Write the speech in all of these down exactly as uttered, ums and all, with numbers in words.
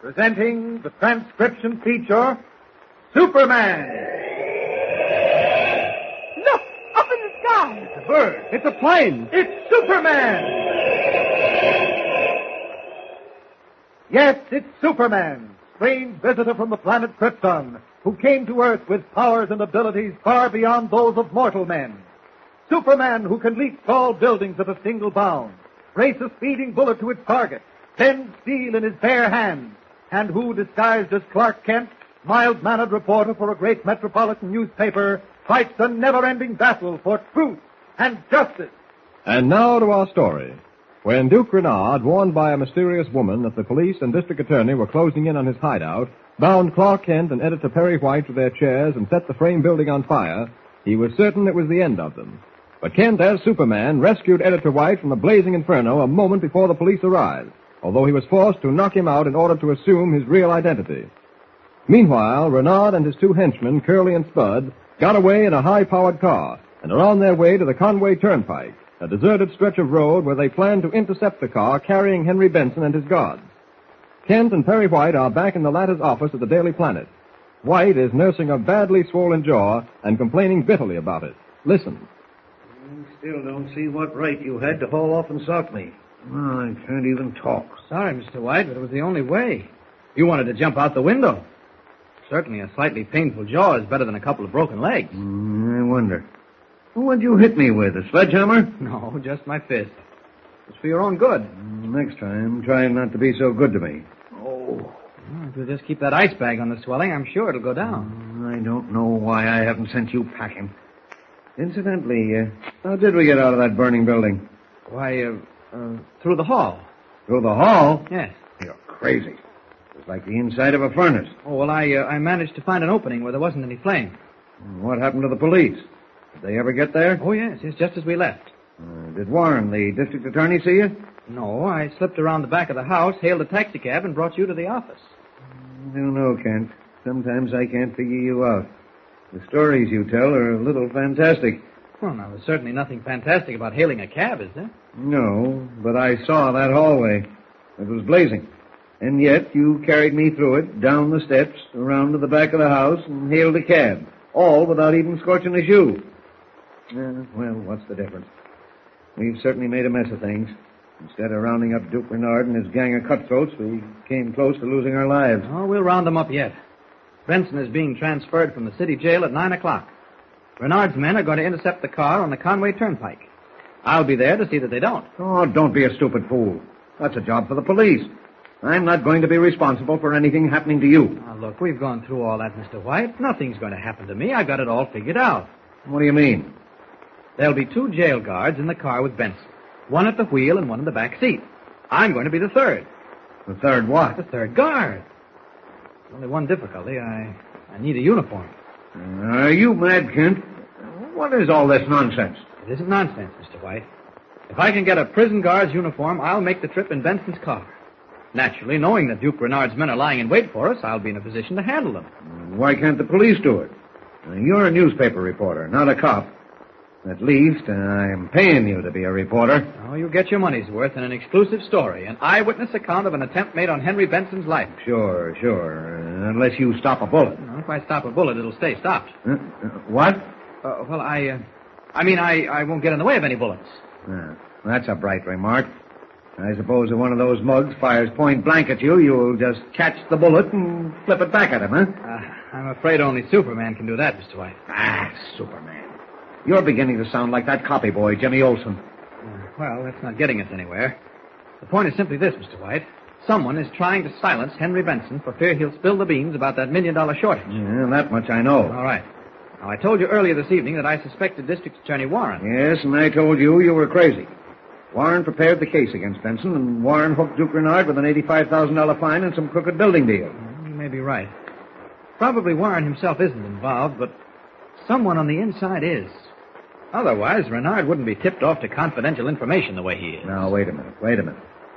Presenting the transcription feature, Superman. Look, up in the sky. It's a bird. It's a plane. It's Superman. Yes, it's Superman, strange visitor from the planet Krypton, who came to Earth with powers and abilities far beyond those of mortal men. Superman, who can leap tall buildings at a single bound, race a speeding bullet to its target, bend steel in his bare hands, and who, disguised as Clark Kent, mild-mannered reporter for a great metropolitan newspaper, fights a never-ending battle for truth and justice. And now to our story. When Duke Renard, warned by a mysterious woman that the police and district attorney were closing in on his hideout, bound Clark Kent and Editor Perry White to their chairs and set the frame building on fire, he was certain it was the end of them. But Kent, as Superman, rescued Editor White from the blazing inferno a moment before the police arrived, although he was forced to knock him out in order to assume his real identity. Meanwhile, Renard and his two henchmen, Curly and Spud, got away in a high-powered car and are on their way to the Conway Turnpike, a deserted stretch of road where they plan to intercept the car carrying Henry Benson and his guards. Kent and Perry White are back in the latter's office at the Daily Planet. White is nursing a badly swollen jaw and complaining bitterly about it. Listen. I still don't see what right you had to haul off and sock me. Well, I can't even talk. Sorry, Mister White, but it was the only way. You wanted to jump out the window. Certainly a slightly painful jaw is better than a couple of broken legs. Mm, I wonder. What'd you hit me with, a sledgehammer? No, just my fist. It's for your own good. Next time, try not to be so good to me. Oh. Well, if you'll just keep that ice bag on the swelling, I'm sure it'll go down. I don't know why I haven't sent you packing. Incidentally, uh, how did we get out of that burning building? Why, uh, uh, through the hall. Through the hall? Yes. You're crazy. It's like the inside of a furnace. Oh, well, I, uh, I managed to find an opening where there wasn't any flame. What happened to the police? Did they ever get there? Oh, yes, yes, just as we left. Uh, did Warren, the district attorney, see you? No, I slipped around the back of the house, hailed a taxicab, and brought you to the office. I don't know, Kent. Sometimes I can't figure you out. The stories you tell are a little fantastic. Well, now, there's certainly nothing fantastic about hailing a cab, is there? No, but I saw that hallway. It was blazing. And yet you carried me through it, down the steps, around to the back of the house, and hailed a cab. All without even scorching a shoe. Uh, well, what's the difference? We've certainly made a mess of things. Instead of rounding up Duke Renard and his gang of cutthroats, we came close to losing our lives. Oh, we'll round them up yet. Benson is being transferred from the city jail at nine o'clock. Renard's men are going to intercept the car on the Conway Turnpike. I'll be there to see that they don't. Oh, don't be a stupid fool. That's a job for the police. I'm not going to be responsible for anything happening to you. Now, look, we've gone through all that, Mister White. Nothing's going to happen to me. I've got it all figured out. What do you mean? There'll be two jail guards in the car with Benson. One at the wheel and one in the back seat. I'm going to be the third. The third what? The third guard. There's only one difficulty. I, I need a uniform. Uh, are you mad, Kent? What is all this nonsense? It isn't nonsense, Mister White. If I can get a prison guard's uniform, I'll make the trip in Benson's car. Naturally, knowing that Duke Renard's men are lying in wait for us, I'll be in a position to handle them. Why can't the police do it? Uh, you're a newspaper reporter, not a cop. At least, uh, I'm paying you to be a reporter. Oh, you get your money's worth in an exclusive story, an eyewitness account of an attempt made on Henry Benson's life. Sure, sure. Uh, unless you stop a bullet. No, if I stop a bullet, it'll stay stopped. Uh, uh, what? Uh, well, I, uh, I mean, I, I won't get in the way of any bullets. Uh, that's a bright remark. I suppose if one of those mugs fires point blank at you, you'll just catch the bullet and flip it back at him, huh? Uh, I'm afraid only Superman can do that, Mister White. Ah, Superman. You're beginning to sound like that copy boy, Jimmy Olsen. Uh, well, that's not getting us anywhere. The point is simply this, Mister White. Someone is trying to silence Henry Benson for fear he'll spill the beans about that million-dollar shortage. Yeah, that much I know. All right. Now, I told you earlier this evening that I suspected District Attorney Warren. Yes, and I told you you were crazy. Warren prepared the case against Benson, and Warren hooked Duke Renard with an eighty-five thousand dollars fine and some crooked building deal. Well, you may be right. Probably Warren himself isn't involved, but someone on the inside is. Otherwise, Renard wouldn't be tipped off to confidential information the way he is. Now, wait a minute, wait a minute.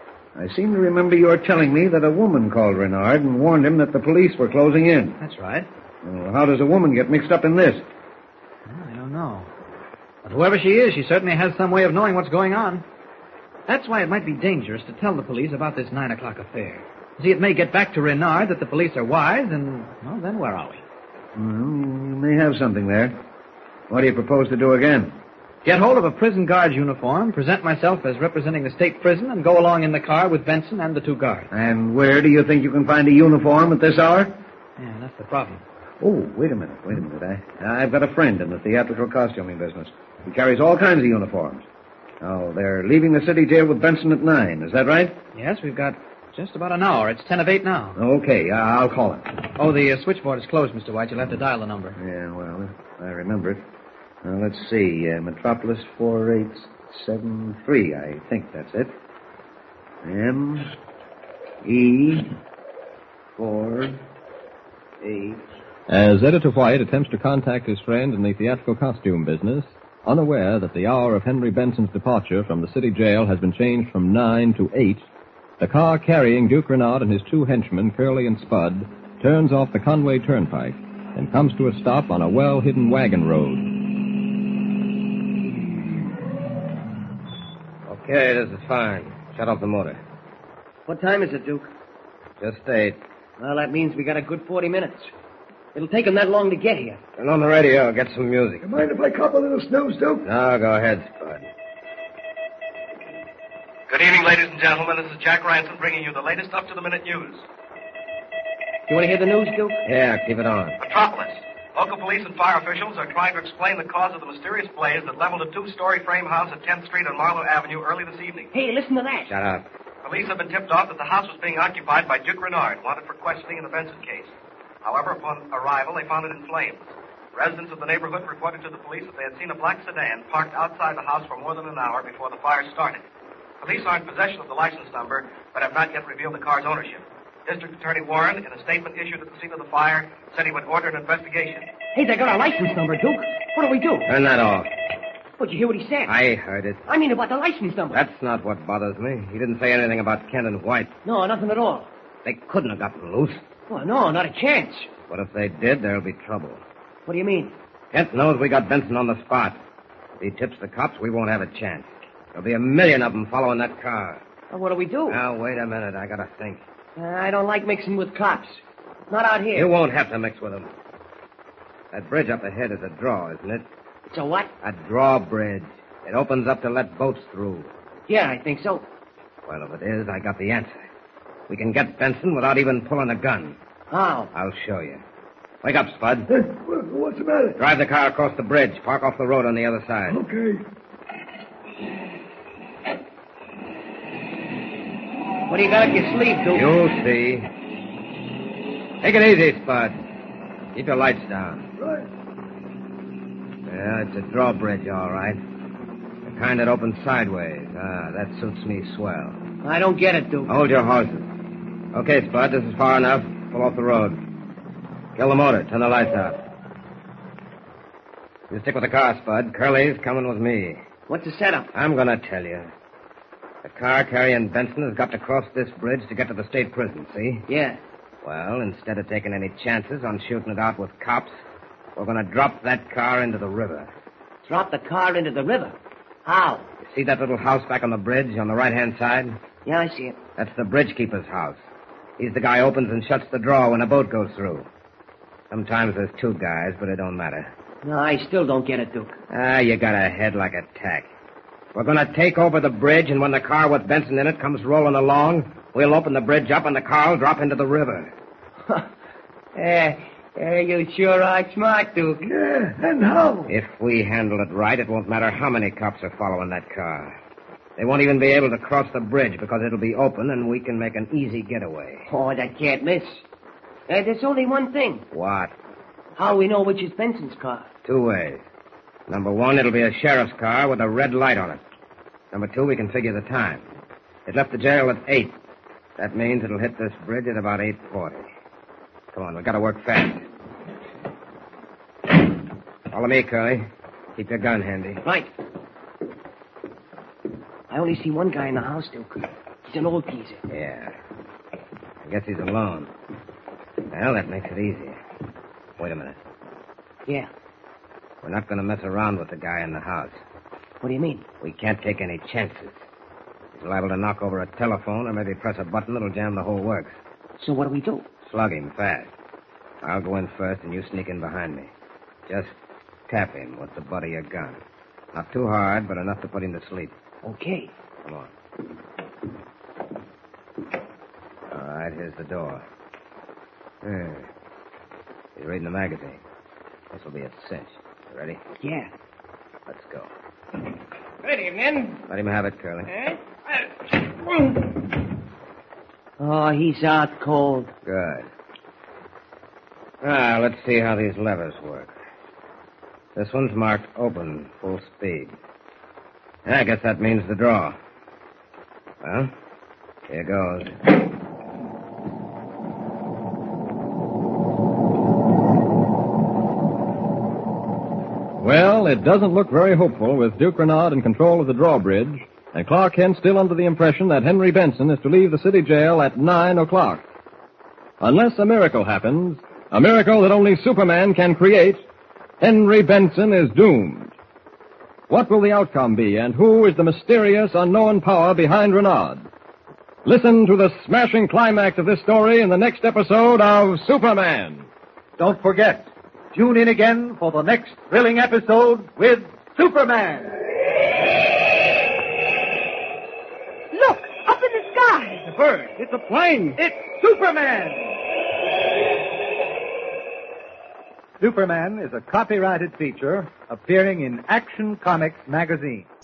I seem to remember your telling me that a woman called Renard and warned him that the police were closing in. That's right. Well, how does a woman get mixed up in this? Well, I don't know. But whoever she is, she certainly has some way of knowing what's going on. That's why it might be dangerous to tell the police about this nine o'clock affair. See, it may get back to Renard that the police are wise, and, well, then where are we? Well, you may have something there. What do you propose to do again? Get hold of a prison guard's uniform, present myself as representing the state prison, and go along in the car with Benson and the two guards. And where do you think you can find a uniform at this hour? Yeah, that's the problem. Oh, wait a minute, wait a minute. I, I've got a friend in the theatrical costuming business. He carries all kinds of uniforms. Oh, they're leaving the city jail with Benson at nine. Is that right? Yes, we've got just about an hour. It's ten of eight now. Okay, uh, I'll call him. Oh, the uh, switchboard is closed, Mister White. You'll have to dial the number. Yeah, well, I remember it. Now, let's see. Uh, Metropolis four eight seven three. I think that's it. M E four eight. As Editor White attempts to contact his friend in the theatrical costume business, unaware that the hour of Henry Benson's departure from the city jail has been changed from nine to eight, the car carrying Duke Renard and his two henchmen, Curly and Spud, turns off the Conway Turnpike and comes to a stop on a well-hidden wagon road. Okay, this is fine. Shut off the motor. What time is it, Duke? Just eight. Well, that means we got a good forty minutes. It'll take them that long to get here. Turn on the radio. Get some music. You mind if I cop a little snooze, Duke? No, go ahead, Spud. Good evening, ladies and gentlemen. This is Jack Ransom bringing you the latest up-to-the-minute news. You want to hear the news, Duke? Yeah, keep it on. Metropolis. Local police and fire officials are trying to explain the cause of the mysterious blaze that leveled a two-story frame house at tenth Street and Marlowe Avenue early this evening. Hey, listen to that. Shut up. Police have been tipped off that the house was being occupied by Duke Renard, wanted for questioning in the Benson case. However, upon arrival, they found it in flames. Residents of the neighborhood reported to the police that they had seen a black sedan parked outside the house for more than an hour before the fire started. Police are in possession of the license number, but have not yet revealed the car's ownership. District Attorney Warren, in a statement issued at the scene of the fire, said he would order an investigation. Hey, they got our license number, Duke. What do we do? Turn that off. But you hear what he said? I heard it. I mean about the license number. That's not what bothers me. He didn't say anything about Kent and White. No, nothing at all. They couldn't have gotten loose. Well, no, not a chance. But if they did, there'll be trouble. What do you mean? Kent knows we got Benson on the spot. If he tips the cops, we won't have a chance. There'll be a million of them following that car. Well, what do we do? Now, wait a minute. I gotta think. Uh, I don't like mixing with cops. Not out here. You won't have to mix with them. That bridge up ahead is a draw, isn't it? It's a what? A drawbridge. It opens up to let boats through. Yeah, I think so. Well, if it is, I got the answer. We can get Benson without even pulling a gun. How? I'll show you. Wake up, Spud. Hey, what's the matter? Drive the car across the bridge. Park off the road on the other side. Okay. What do you got up your sleeve, Duke? You'll see. Take it easy, Spud. Keep your lights down. Right. Yeah, it's a drawbridge, all right. The kind that opens sideways. Ah, that suits me swell. I don't get it, Duke. Hold your horses. Okay, Spud, this is far enough. Pull off the road. Kill the motor. Turn the lights out. You stick with the car, Spud. Curly's coming with me. What's the setup? I'm going to tell you. The car carrying Benson has got to cross this bridge to get to the state prison, see? Yeah. Well, instead of taking any chances on shooting it out with cops, we're going to drop that car into the river. Drop the car into the river? How? You see that little house back on the bridge on the right-hand side? Yeah, I see it. That's the bridge keeper's house. He's the guy who opens and shuts the draw when a boat goes through. Sometimes there's two guys, but it don't matter. No, I still don't get it, Duke. Ah, you got a head like a tack. We're going to take over the bridge, and when the car with Benson in it comes rolling along, we'll open the bridge up and the car will drop into the river. Eh, eh, you sure are smart, Duke. Yeah, and how? If we handle it right, it won't matter how many cops are following that car. They won't even be able to cross the bridge because it'll be open and we can make an easy getaway. Oh, that can't miss. Uh, there's only one thing. What? How we know which is Benson's car? Two ways. Number one, it'll be a sheriff's car with a red light on it. Number two, we can figure the time. It left the jail at eight. That means it'll hit this bridge at about eight forty. Come on, we've got to work fast. Follow me, Curly. Keep your gun handy. Right. I only see one guy in the house, Duke. He's an old geezer. Yeah. I guess he's alone. Well, that makes it easier. Wait a minute. Yeah. We're not going to mess around with the guy in the house. What do you mean? We can't take any chances. He's liable to knock over a telephone or maybe press a button that'll jam the whole works. So what do we do? Slug him fast. I'll go in first and you sneak in behind me. Just tap him with the butt of your gun. Not too hard, but enough to put him to sleep. Okay. Come on. All right, here's the door. There. He's reading the magazine. This will be a cinch. You ready? Yeah. Let's go. Good evening. Let him have it, Curly. Eh? Oh, he's out cold. Good. Ah, let's see how these levers work. This one's marked open, full speed. Yeah, I guess that means the draw. Well, here goes. Well, it doesn't look very hopeful with Duke Renaud in control of the drawbridge, and Clark Kent still under the impression that Henry Benson is to leave the city jail at nine o'clock. Unless a miracle happens, a miracle that only Superman can create, Henry Benson is doomed. What will the outcome be, and who is the mysterious, unknown power behind Renaud? Listen to the smashing climax of this story in the next episode of Superman. Don't forget, tune in again for the next thrilling episode with Superman. Look, up in the sky. The bird. It's a plane. It's Superman. Superman is a copyrighted feature appearing in Action Comics magazine.